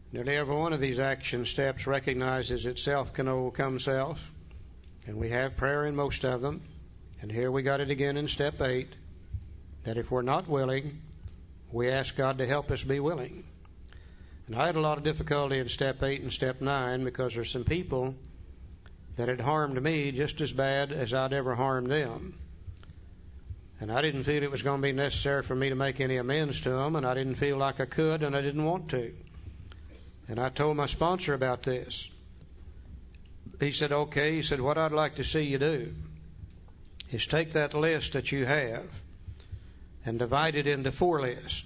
Nearly every one of these action steps recognizes that self can overcome self, and we have prayer in most of them. And here we got it again in step 8, that if we're not willing, we ask God to help us be willing. And I had a lot of difficulty in step 8 and step 9 because there's some people that had harmed me just as bad as I'd ever harmed them. And I didn't feel it was going to be necessary for me to make any amends to them, and I didn't feel like I could, and I didn't want to. And I told my sponsor about this. He said, okay. He said, what I'd like to see you do is take that list that you have and divide it into 4 lists.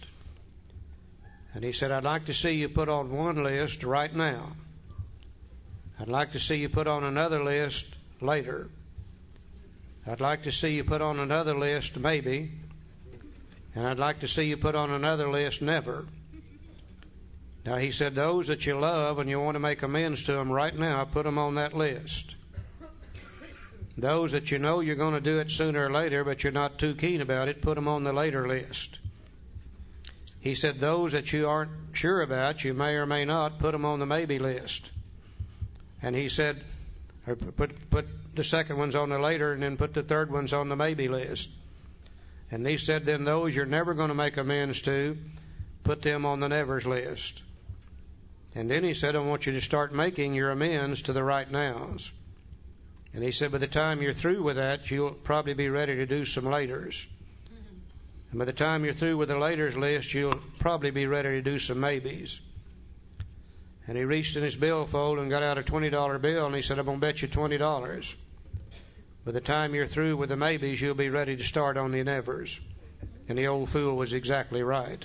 And he said, I'd like to see you put on one list right now. I'd like to see you put on another list later. I'd like to see you put on another list maybe. And I'd like to see you put on another list never. Now, he said, those that you love and you want to make amends to them right now, put them on that list. Those that you know you're going to do it sooner or later, but you're not too keen about it, put them on the later list. He said, those that you aren't sure about, you may or may not, put them on the maybe list. And he said, or put the second ones on the later, and then put the third ones on the maybe list. And he said, then those you're never going to make amends to, put them on the nevers list. And then he said, I want you to start making your amends to the right nows. And he said, by the time you're through with that, you'll probably be ready to do some laters. And by the time you're through with the laters list, you'll probably be ready to do some maybes. And he reached in his billfold and got out a $20 bill, and he said, I'm going to bet you $20. By the time you're through with the maybes, you'll be ready to start on the nevers. And the old fool was exactly right.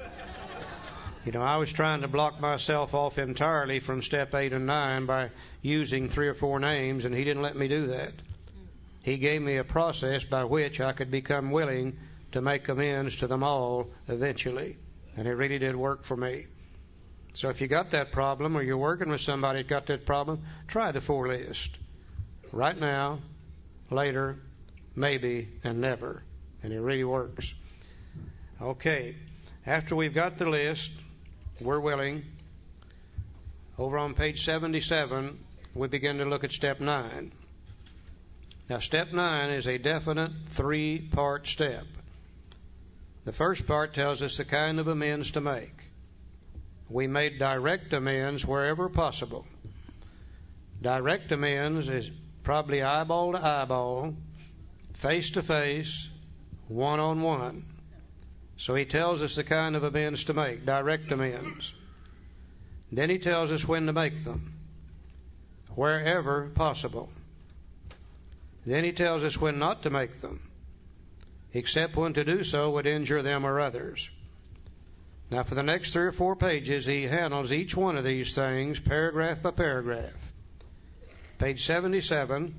You know, I was trying to block myself off entirely from step 8 and 9 by using 3 or 4 names, and he didn't let me do that. He gave me a process by which I could become willing to make amends to them all eventually. And it really did work for me. So if you got that problem, or you're working with somebody that got that problem, try the 4 list. Right now, later, maybe, and never. And it really works. Okay. After we've got the list, we're willing. Over on page 77, we begin to look at step 9. Now, step 9 is a definite 3-part step. The first part tells us the kind of amends to make. We made direct amends wherever possible. Direct amends is probably eyeball to eyeball, face to face, one-on-one. So he tells us the kind of amends to make, direct amends. Then he tells us when to make them, wherever possible. Then he tells us when not to make them, except when to do so would injure them or others. Now, for the next 3 or 4 pages, he handles each one of these things paragraph by paragraph. Page 77,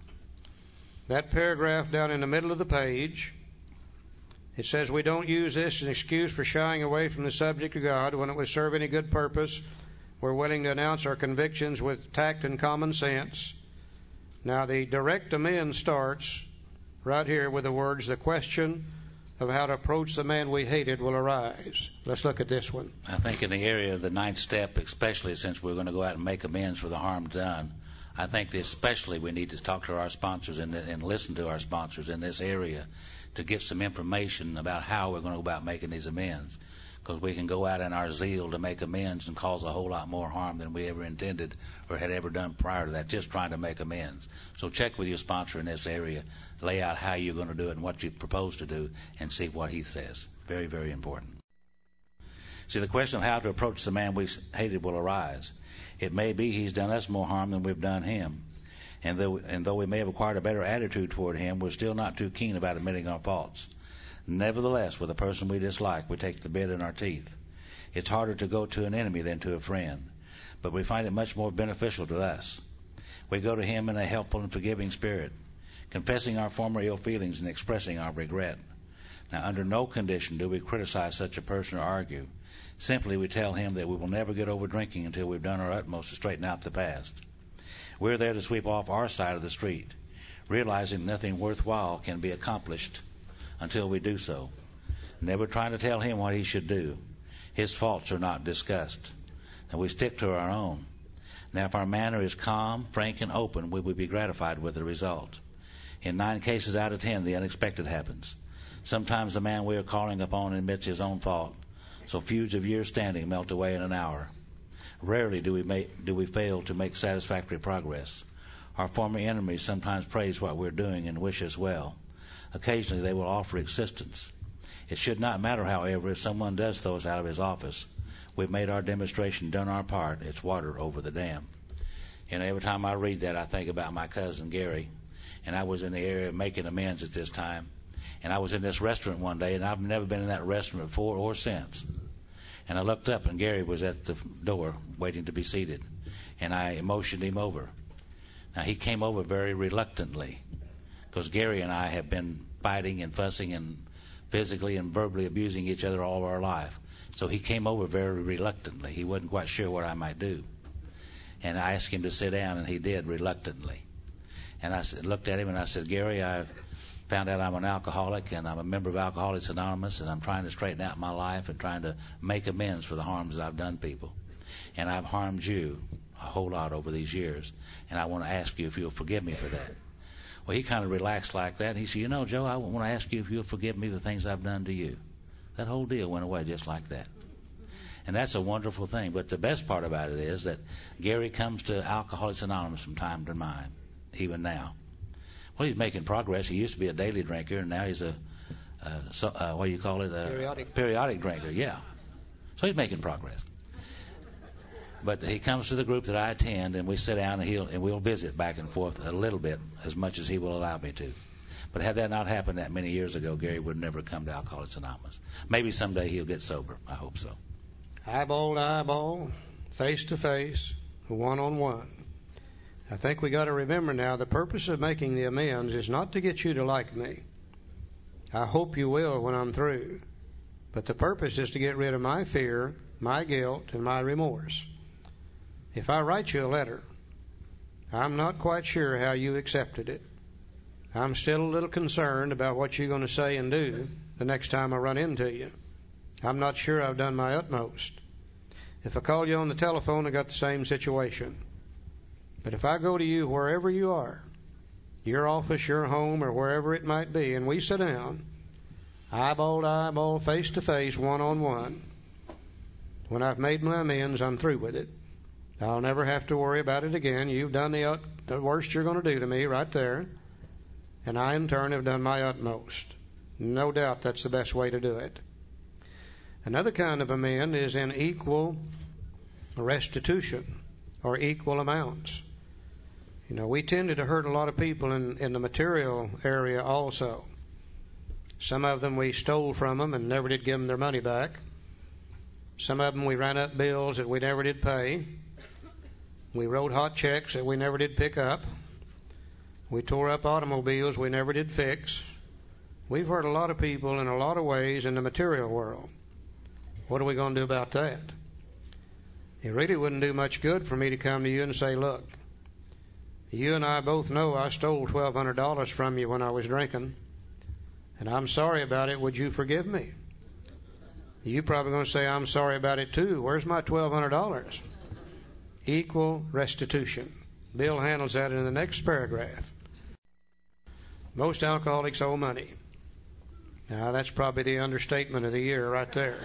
that paragraph down in the middle of the page, it says we don't use this as an excuse for shying away from the subject of God when it would serve any good purpose. We're willing to announce our convictions with tact and common sense. Now, the direct amend starts right here with the words, the question of how to approach the man we hated will arise. Let's look at this one. I think in the area of the 9th step, especially since we're going to go out and make amends for the harm done, I think especially we need to talk to our sponsors and listen to our sponsors in this area to get some information about how we're going to go about making these amends. Because we can go out in our zeal to make amends and cause a whole lot more harm than we ever intended or had ever done prior to that, just trying to make amends. So check with your sponsor in this area, lay out how you're going to do it and what you propose to do, and see what he says. Very, very important. See, the question of how to approach the man we hated will arise. It may be he's done us more harm than we've done him. And though we may have acquired a better attitude toward him, we're still not too keen about admitting our faults. Nevertheless, with a person we dislike, we take the bit in our teeth. It's harder to go to an enemy than to a friend, but we find it much more beneficial to us. We go to him in a helpful and forgiving spirit, confessing our former ill feelings and expressing our regret. Now, under no condition do we criticize such a person or argue. Simply, we tell him that we will never get over drinking until we've done our utmost to straighten out the past. We're there to sweep off our side of the street, realizing nothing worthwhile can be accomplished until we do so. Never trying to tell him what he should do. His faults are not discussed. and we stick to our own. Now, if our manner is calm, frank, and open, we will be gratified with the result. In 9 cases out of 10, the unexpected happens. Sometimes the man we are calling upon admits his own fault, so feuds of years standing melt away in an hour. Rarely do we fail to make satisfactory progress. Our former enemies sometimes praise what we're doing and wish us well. Occasionally they will offer assistance. It should not matter, however, if someone does throw us out of his office. We've made our demonstration, done our part. It's water over the dam. And every time I read that, I think about my cousin Gary. And I was in the area making amends at this time. And I was in this restaurant one day, and I've never been in that restaurant before or since. And I looked up, and Gary was at the door waiting to be seated. And I motioned him over. Now, he came over very reluctantly, because Gary and I have been fighting and fussing and physically and verbally abusing each other all of our life. So he came over very reluctantly. He wasn't quite sure what I might do. And I asked him to sit down, and he did reluctantly. And I looked at him, and I said, Gary, I found out I'm an alcoholic, and I'm a member of Alcoholics Anonymous, and I'm trying to straighten out my life and trying to make amends for the harms that I've done people. And I've harmed you a whole lot over these years, and I want to ask you if you'll forgive me for that. Well, he kind of relaxed like that, and he said, you know, Joe, I want to ask you if you'll forgive me for the things I've done to you. That whole deal went away just like that. And that's a wonderful thing. But the best part about it is that Gary comes to Alcoholics Anonymous from time to time, even now. Well, he's making progress. He used to be a daily drinker, and now he's what do you call it? Periodic drinker, yeah. So he's making progress. But he comes to the group that I attend, and we sit down, and we'll visit back and forth a little bit, as much as he will allow me to. But had that not happened that many years ago, Gary would never come to Alcoholics Anonymous. Maybe someday he'll get sober. I hope so. Eyeball to eyeball, face to face, one-on-one. I think we got to remember now the purpose of making the amends is not to get you to like me. I hope you will when I'm through. But the purpose is to get rid of my fear, my guilt, and my remorse. If I write you a letter, I'm not quite sure how you accepted it. I'm still a little concerned about what you're going to say and do the next time I run into you. I'm not sure I've done my utmost. If I call you on the telephone, I got the same situation. But if I go to you wherever you are, your office, your home, or wherever it might be, and we sit down, eyeball to eyeball, face to face, one-on-one, when I've made my amends, I'm through with it. I'll never have to worry about it again. You've done the worst you're going to do to me right there, and I, in turn, have done my utmost. No doubt that's the best way to do it. Another kind of amend is in equal restitution or equal amounts. You know, we tended to hurt a lot of people in the material area also. Some of them we stole from them and never did give them their money back. Some of them we ran up bills that we never did pay. We wrote hot checks that we never did pick up. We tore up automobiles we never did fix. We've hurt a lot of people in a lot of ways in the material world. What are we going to do about that? It really wouldn't do much good for me to come to you and say, look, you and I both know I stole $1,200 from you when I was drinking, and I'm sorry about it. Would you forgive me? You're probably going to say, I'm sorry about it too. Where's my $1,200? Equal restitution. Bill handles that in the next paragraph. Most alcoholics owe money. Now, that's probably the understatement of the year right there.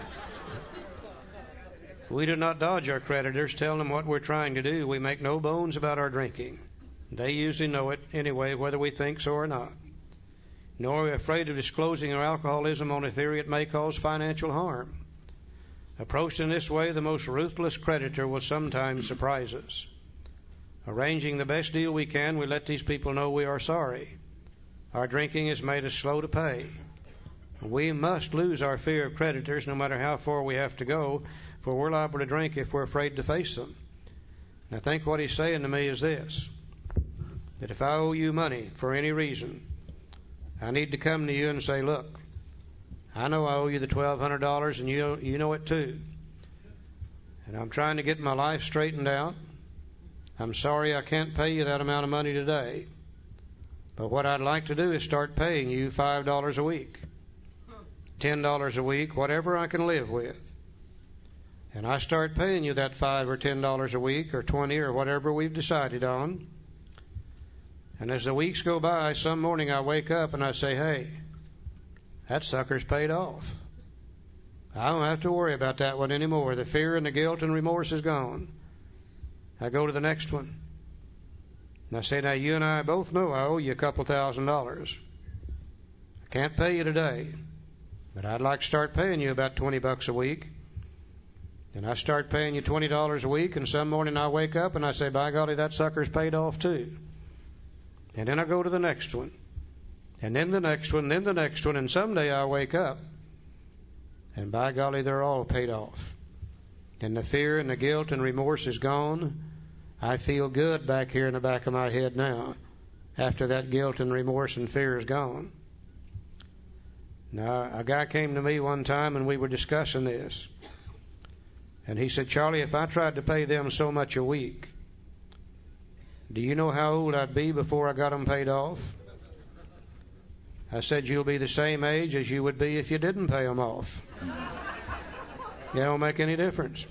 We do not dodge our creditors, tell them what we're trying to do. We make no bones about our drinking. They usually know it anyway, whether we think so or not. Nor are we afraid of disclosing our alcoholism on a theory it may cause financial harm. Approached in this way, the most ruthless creditor will sometimes surprise us. Arranging the best deal we can, we let these people know we are sorry. Our drinking has made us slow to pay. We must lose our fear of creditors no matter how far we have to go, for we're liable to drink if we're afraid to face them. And I think what he's saying to me is this, that if I owe you money for any reason, I need to come to you and say, look, I know I owe you the $1,200 and you know it too. And I'm trying to get my life straightened out. I'm sorry I can't pay you that amount of money today. But what I'd like to do is start paying you $5 a week, $10 a week, whatever I can live with. and I start paying you that $5 or $10 a week or $20 or whatever we've decided on. And as the weeks go by, some morning I wake up and I say, hey, that sucker's paid off. I don't have to worry about that one anymore. The fear and the guilt and remorse is gone. I go to the next one. And I say, now you and I both know I owe you a couple $1,000s. I can't pay you today, but I'd like to start paying you about $20 a week. And I start paying you $20 a week, and some morning I wake up and I say, by golly, that sucker's paid off too. And then I go to the next one, and then the next one, and then the next one, and someday I wake up, and by golly, they're all paid off. And the fear and the guilt and remorse is gone. I feel good back here in the back of my head now, after that guilt and remorse and fear is gone. Now, a guy came to me one time, and we were discussing this. And he said, Charlie, if I tried to pay them so much a week, do you know how old I'd be before I got them paid off? I said, you'll be the same age as you would be if you didn't pay them off. It don't make any difference.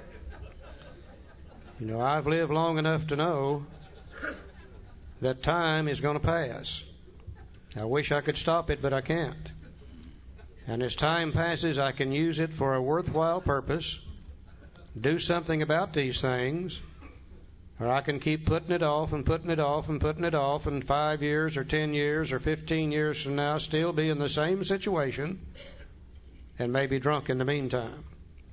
You know, I've lived long enough to know that time is going to pass. I wish I could stop it, but I can't. And as time passes, I can use it for a worthwhile purpose, do something about these things, or I can keep putting it off and putting it off and putting it off, and 5 years or 10 years or 15 years from now still be in the same situation and maybe drunk in the meantime.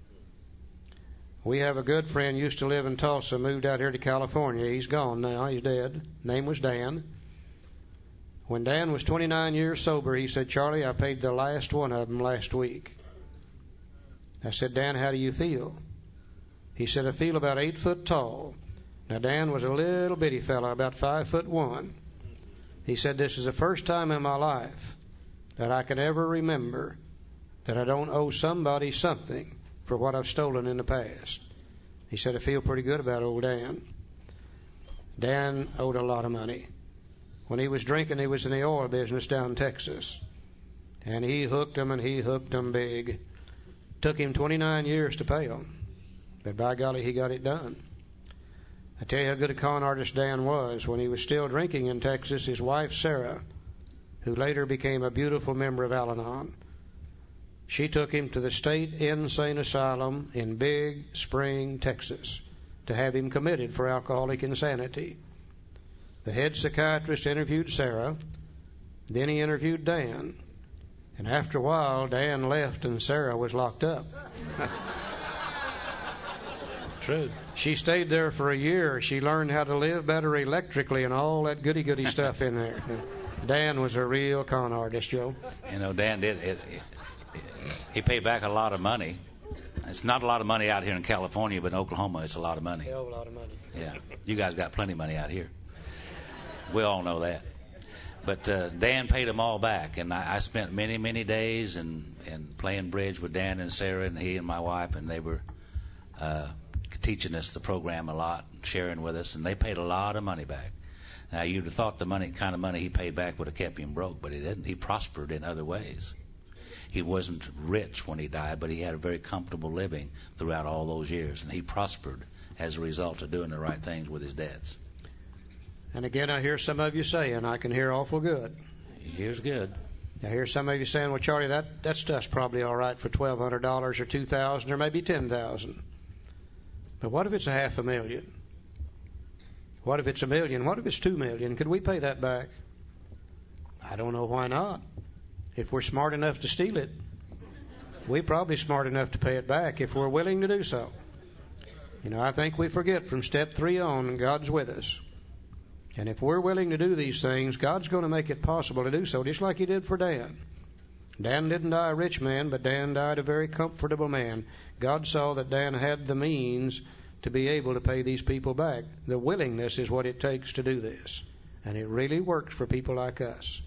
We have a good friend used to live in Tulsa, moved out here to California. He's gone now. He's dead. Name was Dan. When Dan was 29 years sober, he said, Charlie, I paid the last one of them last week. I said, Dan, how do you feel? He said, I feel about 8 foot tall. Now, Dan was a little bitty fellow, about 5'1". He said, this is the first time in my life that I can ever remember that I don't owe somebody something for what I've stolen in the past. He said, I feel pretty good about old Dan. Dan owed a lot of money. When he was drinking, he was in the oil business down in Texas. And he hooked them, and he hooked them big. Took him 29 years to pay them. But by golly, he got it done. I tell you how good a con artist Dan was. When he was still drinking in Texas, his wife, Sarah, who later became a beautiful member of Al-Anon, she took him to the state insane asylum in Big Spring, Texas, to have him committed for alcoholic insanity. The head psychiatrist interviewed Sarah, then he interviewed Dan, and after a while, Dan left and Sarah was locked up. True. She stayed there for a year. She learned how to live better electrically and all that goody-goody stuff in there. Dan was a real con artist, Joe. You know, Dan did it. He paid back a lot of money. It's not a lot of money out here in California, but in Oklahoma, it's a lot of money. Hell of a lot of money. Yeah. You guys got plenty of money out here. We all know that. But Dan paid them all back, and I spent many, many days and playing bridge with Dan and Sarah and he and my wife, and they were teaching us the program a lot, sharing with us, and they paid a lot of money back. Now, you'd have thought the kind of money he paid back would have kept him broke, but he didn't. He prospered in other ways. He wasn't rich when he died, but he had a very comfortable living throughout all those years, and he prospered as a result of doing the right things with his debts. And again, I hear some of you saying, I can hear awful good. Here's good. I hear some of you saying, well, Charlie, that stuff's probably all right for $1,200 or $2,000 or maybe $10,000. But what if it's $500,000? What if it's $1 million? What if it's $2 million? Could we pay that back? I don't know why not. If we're smart enough to steal it, we're probably smart enough to pay it back if we're willing to do so. You know, I think we forget from step 3 on, God's with us. And if we're willing to do these things, God's going to make it possible to do so, just like he did for Dan. Dan didn't die a rich man, but Dan died a very comfortable man. God saw that Dan had the means to be able to pay these people back. The willingness is what it takes to do this. And it really works for people like us.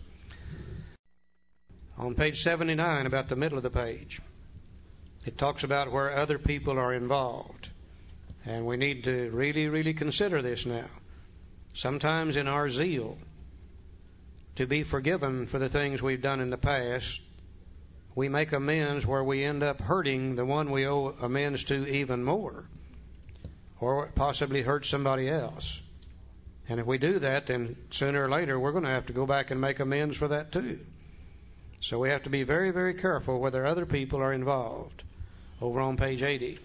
On page 79, about the middle of the page, it talks about where other people are involved. And we need to really, really consider this now. Sometimes in our zeal to be forgiven for the things we've done in the past, we make amends where we end up hurting the one we owe amends to even more, or possibly hurt somebody else. And if we do that, then sooner or later we're going to have to go back and make amends for that too. So we have to be very, very careful whether other people are involved. Over on page 80.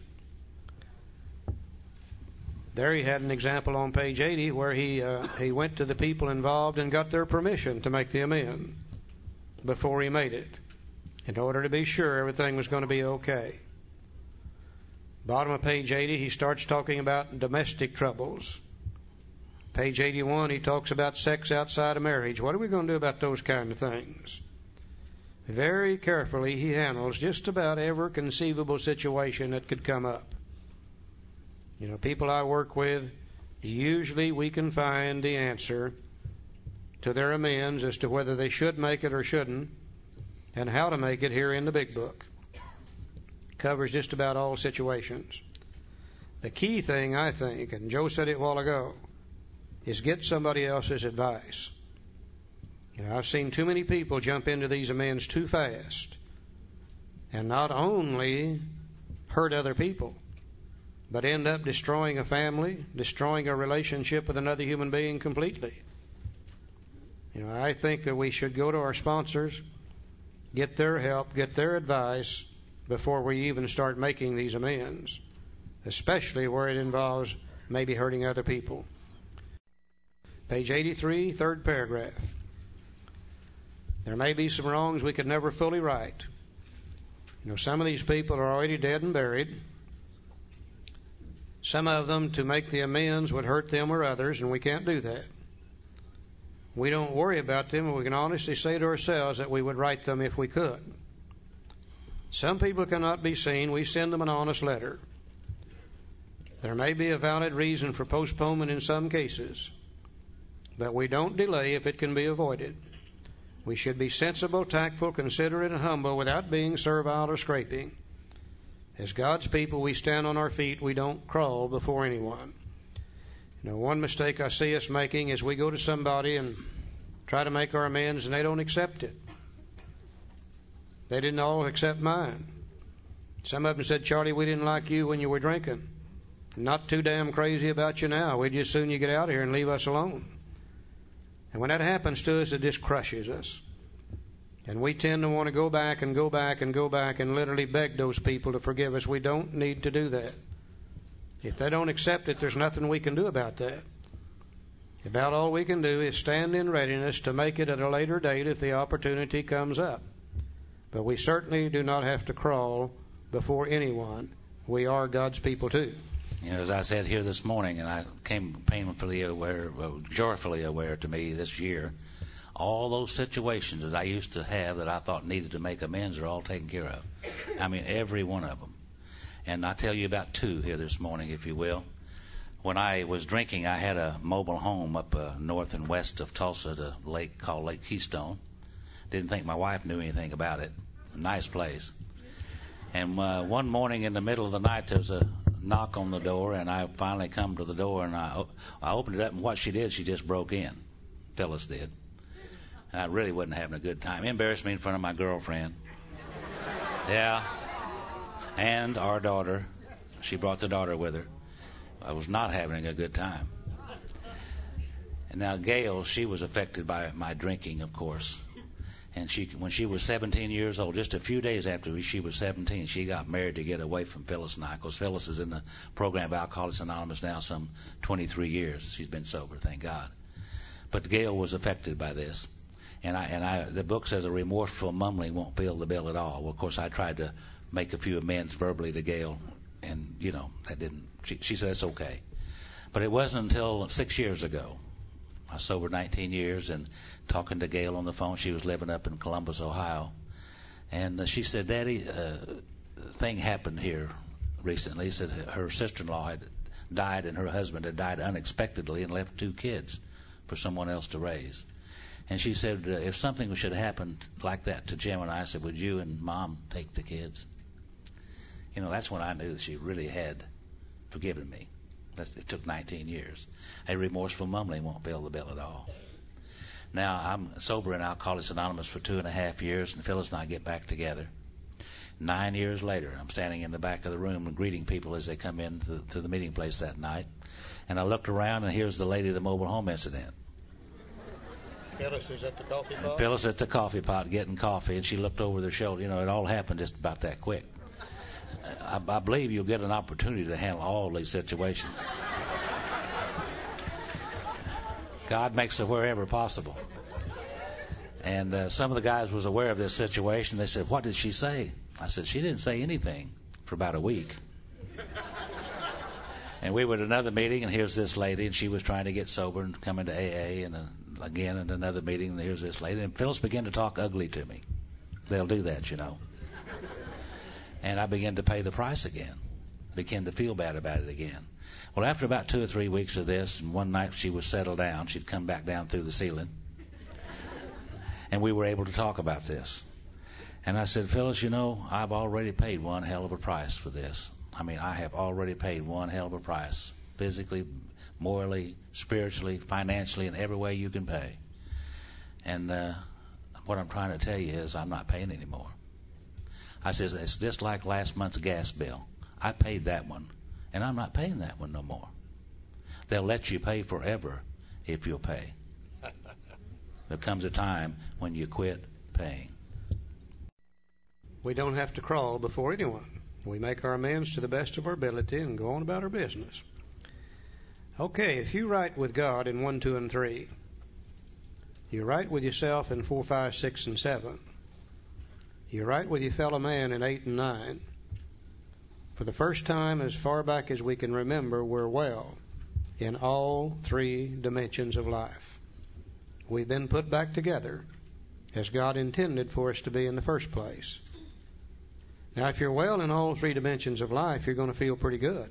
There he had an example on page 80 where he went to the people involved and got their permission to make the amend before he made it, in order to be sure everything was going to be okay. Bottom of page 80, he starts talking about domestic troubles. Page 81, he talks about sex outside of marriage. What are we going to do about those kind of things? Very carefully, he handles just about every conceivable situation that could come up. You know, people I work with, usually we can find the answer to their amends as to whether they should make it or shouldn't, and how to make it here in the big book. Covers just about all situations. The key thing, I think, and Joe said it a while ago, is get somebody else's advice. You know, I've seen too many people jump into these amends too fast and not only hurt other people, but end up destroying a family, destroying a relationship with another human being completely. You know, I think that we should go to our sponsors, get their help, get their advice before we even start making these amends, especially where it involves maybe hurting other people. Page 83, third paragraph. There may be some wrongs we could never fully right. You know, some of these people are already dead and buried. Some of them, to make the amends, would hurt them or others, and we can't do that. We don't worry about them, and we can honestly say to ourselves that we would right them if we could. Some people cannot be seen. We send them an honest letter. There may be a valid reason for postponement in some cases, but we don't delay if it can be avoided. We should be sensible, tactful, considerate, and humble without being servile or scraping. As God's people, we stand on our feet. We don't crawl before anyone. You know, one mistake I see us making is we go to somebody and try to make our amends, and they don't accept it. They didn't all accept mine. Some of them said, Charlie, we didn't like you when you were drinking. Not too damn crazy about you now. We'd just soon you get out of here and leave us alone. And when that happens to us, it just crushes us. And we tend to want to go back and go back and go back and literally beg those people to forgive us. We don't need to do that. If they don't accept it, there's nothing we can do about that. About all we can do is stand in readiness to make it at a later date if the opportunity comes up. But we certainly do not have to crawl before anyone. We are God's people too. You know, as I said here this morning, and I came painfully aware, joyfully aware to me this year, all those situations that I used to have that I thought needed to make amends are all taken care of. I mean, every one of them. And I'll tell you about two here this morning, if you will. When I was drinking, I had a mobile home up north and west of Tulsa, the lake called Lake Keystone. Didn't think my wife knew anything about it. A nice place. And one morning in the middle of the night, there was a knock on the door, and I finally come to the door, and I opened it up, and what she did, she just broke in. Phyllis did. And I really wasn't having a good time. Embarrassed me in front of my girlfriend. Yeah. And our daughter. She brought the daughter with her. I was not having a good time. And now Gail, she was affected by my drinking, of course. And when she was 17 years old, just a few days after she was 17, she got married to get away from Phyllis and I. Because Phyllis is in the program of Alcoholics Anonymous now some 23 years. She's been sober, thank God. But Gail was affected by this. And the book says a remorseful mumbling won't fill the bill at all. Well, of course, I tried to make a few amends verbally to Gail, and, you know, that didn't. She said it's okay. But it wasn't until 6 years ago. I was sober 19 years, and talking to Gail on the phone, she was living up in Columbus, Ohio, and she said, Daddy, a thing happened here recently. She said her sister-in-law had died, and her husband had died unexpectedly and left 2 kids for someone else to raise. And she said, if something should happen like that to Jim and I, said, would you and Mom take the kids? You know, that's when I knew that she really had forgiven me. It took 19 years. A remorseful mumbling won't fill the bill at all. Now, I'm sober in Alcoholics Anonymous for 2.5 years, and Phyllis and I get back together. 9 years later, I'm standing in the back of the room and greeting people as they come in to the meeting place that night. And I looked around, and here's the lady of the mobile home incident. Phyllis is at the coffee pot? Phyllis at the coffee pot getting coffee, and she looked over their shoulder. You know, it all happened just about that quick. I believe you'll get an opportunity to handle all these situations. God makes it wherever possible. And some of the guys was aware of this situation. They said, "What did she say?" I said, "She didn't say anything for about a week." And we were at another meeting, and here's this lady, and she was trying to get sober and come into AA, and again at another meeting, and here's this lady. And Phyllis began to talk ugly to me. They'll do that, you know. And I began to pay the price again, began to feel bad about it again. Well, after about 2 or 3 weeks of this, and one night she was settled down, she'd come back down through the ceiling, and we were able to talk about this. And I said, "Phyllis, you know, I've already paid one hell of a price for this. I mean, I have already paid one hell of a price, physically, morally, spiritually, financially, in every way you can pay. And what I'm trying to tell you is I'm not paying anymore." I said, "It's just like last month's gas bill. I paid that one, and I'm not paying that one no more. They'll let you pay forever if you'll pay. There comes a time when you quit paying." We don't have to crawl before anyone. We make our amends to the best of our ability and go on about our business. Okay, if you right with God in 1, 2, and 3, you're right with yourself in 4, 5, 6, and 7. You're right with your fellow man in 8 and 9. For the first time, as far back as we can remember, we're well in all 3 dimensions of life. We've been put back together as God intended for us to be in the first place. Now, if you're well in all 3 dimensions of life, you're going to feel pretty good.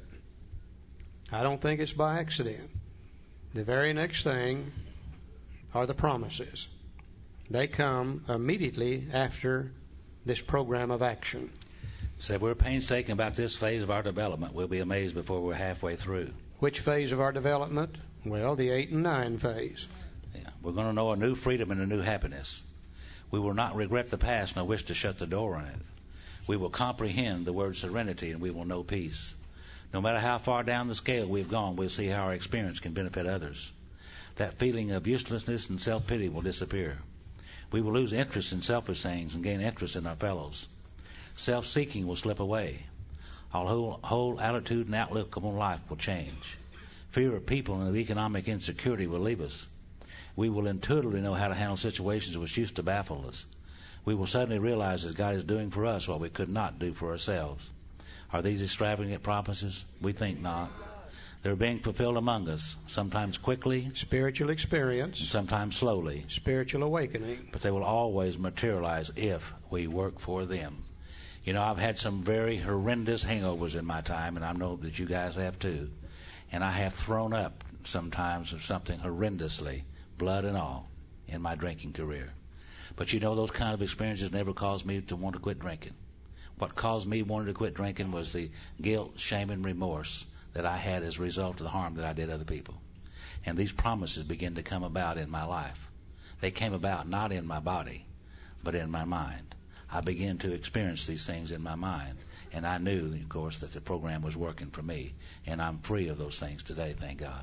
I don't think it's by accident. The very next thing are the promises. They come immediately after this program of action. So we're painstaking about this phase of our development. We'll be amazed before we're halfway through. Which phase of our development? Well, the 8 and 9 phase. Yeah, we're going to know a new freedom and a new happiness. We will not regret the past nor wish to shut the door on it. We will comprehend the word serenity, and we will know peace. No matter how far down the scale we've gone, we'll see how our experience can benefit others. That feeling of uselessness and self-pity will disappear. We will lose interest in selfish things and gain interest in our fellows. Self-seeking will slip away. Our whole attitude and outlook upon life will change. Fear of people and of economic insecurity will leave us. We will intuitively know how to handle situations which used to baffle us. We will suddenly realize that God is doing for us what we could not do for ourselves. Are these extravagant promises? We think not. They're being fulfilled among us, sometimes quickly, spiritual experience, sometimes slowly, spiritual awakening. But they will always materialize if we work for them. You know, I've had some very horrendous hangovers in my time, and I know that you guys have too. And I have thrown up sometimes of something horrendously, blood and all, in my drinking career. But you know, those kind of experiences never caused me to want to quit drinking. What caused me wanting to quit drinking was the guilt, shame, and remorse that I had as a result of the harm that I did other people. And these promises began to come about in my life. They came about not in my body, but in my mind. I began to experience these things in my mind. And I knew, of course, that the program was working for me. And I'm free of those things today, thank God.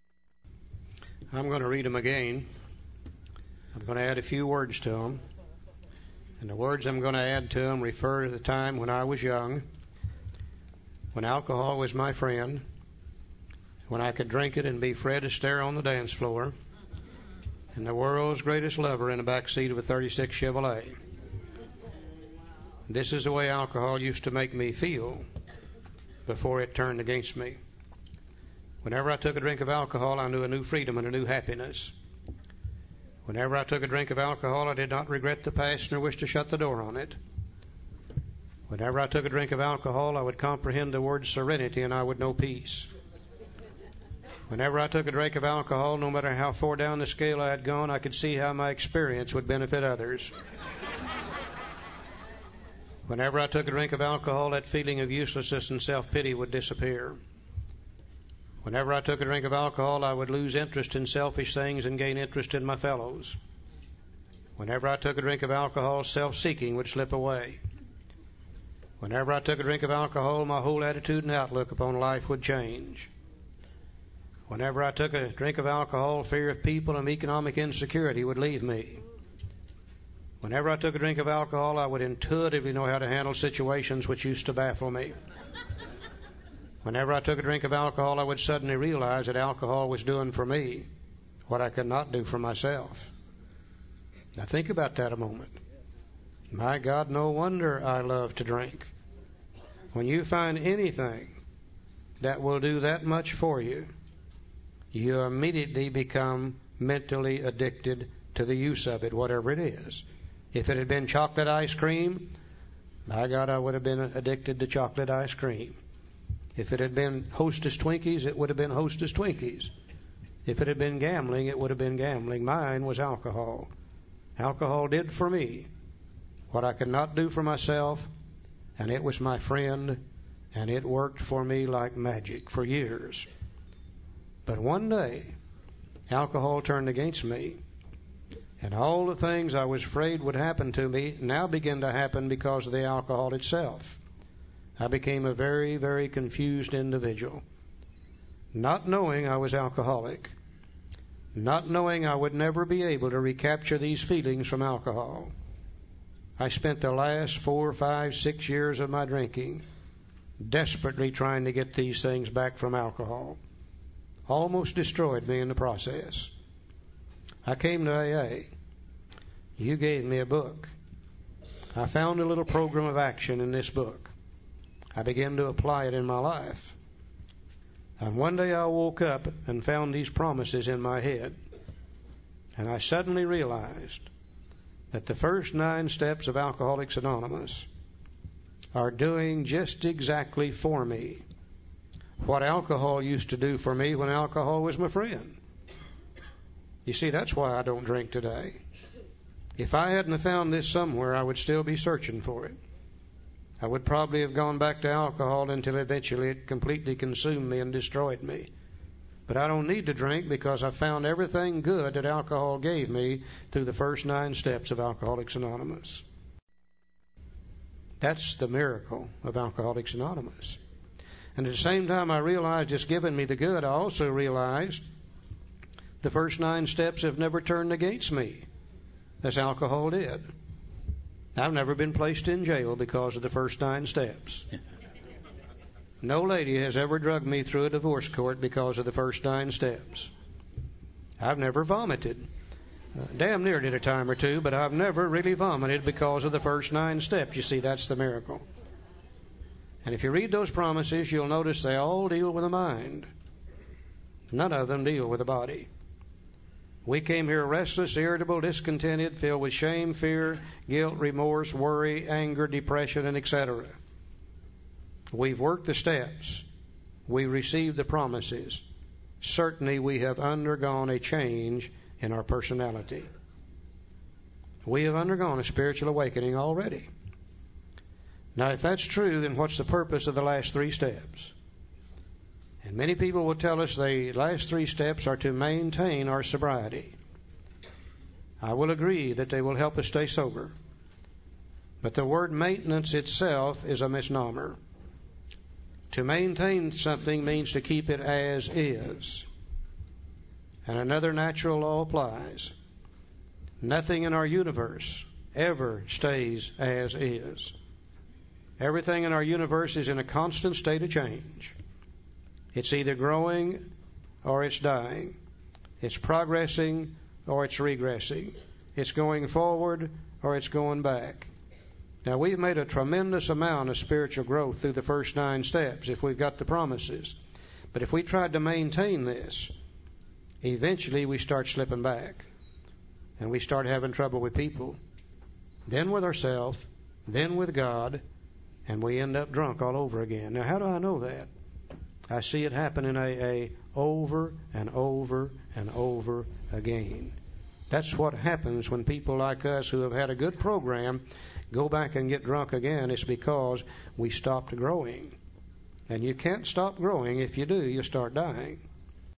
I'm going to read them again. I'm going to add a few words to them. And the words I'm going to add to them refer to the time when I was young, when alcohol was my friend, when I could drink it and be Fred Astaire on the dance floor, and the world's greatest lover in the back seat of a 36 Chevrolet. This is the way alcohol used to make me feel before it turned against me. Whenever I took a drink of alcohol, I knew a new freedom and a new happiness. Whenever I took a drink of alcohol, I did not regret the past nor wish to shut the door on it. Whenever I took a drink of alcohol, I would comprehend the word serenity and I would know peace. Whenever I took a drink of alcohol, no matter how far down the scale I had gone, I could see how my experience would benefit others. Whenever I took a drink of alcohol, that feeling of uselessness and self-pity would disappear. Whenever I took a drink of alcohol, I would lose interest in selfish things and gain interest in my fellows. Whenever I took a drink of alcohol, self-seeking would slip away. Whenever I took a drink of alcohol, my whole attitude and outlook upon life would change. Whenever I took a drink of alcohol, fear of people and economic insecurity would leave me. Whenever I took a drink of alcohol, I would intuitively know how to handle situations which used to baffle me. Whenever I took a drink of alcohol, I would suddenly realize that alcohol was doing for me what I could not do for myself. Now think about that a moment. My God, no wonder I love to drink. When you find anything that will do that much for you, you immediately become mentally addicted to the use of it, whatever it is. If it had been chocolate ice cream, by God, I would have been addicted to chocolate ice cream. If it had been Hostess Twinkies, it would have been Hostess Twinkies. If it had been gambling, it would have been gambling. Mine was alcohol. Alcohol did for me what I could not do for myself, and it was my friend, and it worked for me like magic for years. But one day, alcohol turned against me, and all the things I was afraid would happen to me now began to happen because of the alcohol itself. I became a very, very confused individual, not knowing I was alcoholic, not knowing I would never be able to recapture these feelings from alcohol. I spent the last 4, 5, 6 years of my drinking desperately trying to get these things back from alcohol. Almost destroyed me in the process. I came to AA. You gave me a book. I found a little program of action in this book. I began to apply it in my life. And one day I woke up and found these promises in my head. And I suddenly realized that the first 9 steps of Alcoholics Anonymous are doing just exactly for me what alcohol used to do for me when alcohol was my friend. You see, that's why I don't drink today. If I hadn't found this somewhere, I would still be searching for it. I would probably have gone back to alcohol until eventually it completely consumed me and destroyed me. But I don't need to drink because I found everything good that alcohol gave me through the first 9 steps of Alcoholics Anonymous. That's the miracle of Alcoholics Anonymous. And at the same time I realized it's given me the good, I also realized the first 9 steps have never turned against me, as alcohol did. I've never been placed in jail because of the first 9 steps. No lady has ever drugged me through a divorce court because of the first 9 steps. I've never vomited. Damn near did a time or two, but I've never really vomited because of the first 9 steps. You see, that's the miracle. And if you read those promises, you'll notice they all deal with the mind. None of them deal with the body. We came here restless, irritable, discontented, filled with shame, fear, guilt, remorse, worry, anger, depression, and etc. We've worked the steps. We received the promises. Certainly we have undergone a change in our personality. We have undergone a spiritual awakening already. Now, if that's true, then what's the purpose of the last 3 steps? And many people will tell us the last 3 steps are to maintain our sobriety. I will agree that they will help us stay sober. But the word maintenance itself is a misnomer. To maintain something means to keep it as is. And another natural law applies. Nothing in our universe ever stays as is. Everything in our universe is in a constant state of change. It's either growing or it's dying. It's progressing or it's regressing. It's going forward or it's going back. Now, we've made a tremendous amount of spiritual growth through the first 9 steps if we've got the promises. But if we tried to maintain this, eventually we start slipping back. And we start having trouble with people, then with ourselves, then with God, and we end up drunk all over again. Now, how do I know that? I see it happen in AA over and over and over again. That's what happens when people like us who have had a good program go back and get drunk again. It's because we stopped growing. And you can't stop growing. If you do, you'll start dying.